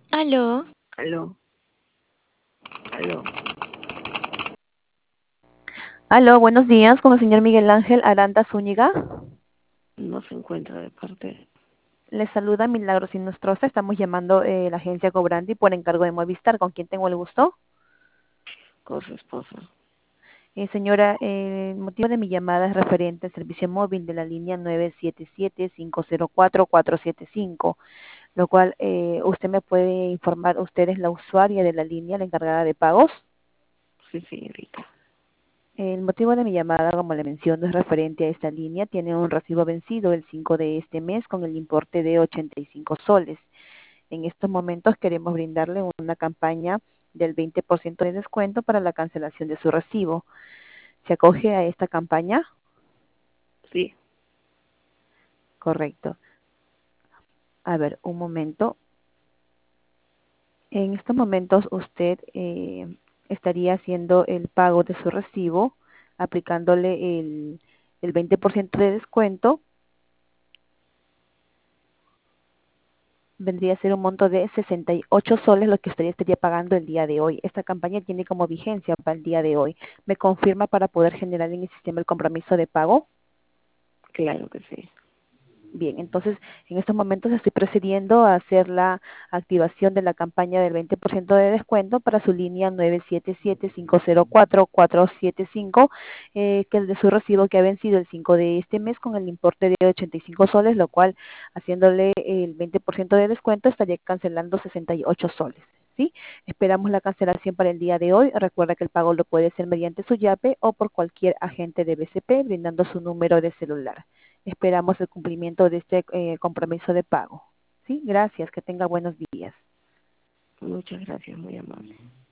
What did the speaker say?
Aló, Aló, aló, Aló, buenos días con el señor Miguel Ángel Aranda Zúñiga. no se encuentra de parte Le saluda Milagros Inostroza. Estamos llamando la agencia Cobrandi por encargo de Movistar. ¿Con quién tengo el gusto? con su esposa. Señora, el motivo de mi llamada es referente al servicio móvil de la línea 977-504-475, lo cual usted me puede informar, usted es la usuaria de la línea, la encargada de pagos. Sí, señorita. El motivo de mi llamada, como le menciono, es referente a esta línea. Tiene un recibo vencido el 5 de este mes con el importe de 85 soles. En estos momentos queremos brindarle una campaña del 20% de descuento para la cancelación de su recibo. ¿Se acoge a esta campaña? Sí, Correcto. A ver, un momento. En estos momentos usted estaría haciendo el pago de su recibo, aplicándole el 20% de descuento. Vendría a ser un monto de 68 soles lo que usted estaría pagando el día de hoy. Esta campaña tiene como vigencia para el día de hoy. ¿Me confirma para poder generar en el sistema el compromiso de pago? claro que sí. Bien, entonces en estos momentos estoy procediendo a hacer la activación de la campaña del 20% de descuento para su línea 977-504-475, que es de su recibo que ha vencido el 5 de este mes con el importe de 85 soles, lo cual haciéndole el 20% de descuento estaría cancelando 68 soles. ¿Sí? Esperamos la cancelación para el día de hoy. Recuerda que el pago lo puede hacer mediante su YAPE o por cualquier agente de BCP brindando su número de celular. Esperamos el cumplimiento de este compromiso de pago. Sí, gracias, que tenga buenos días. Muchas gracias, muy amable.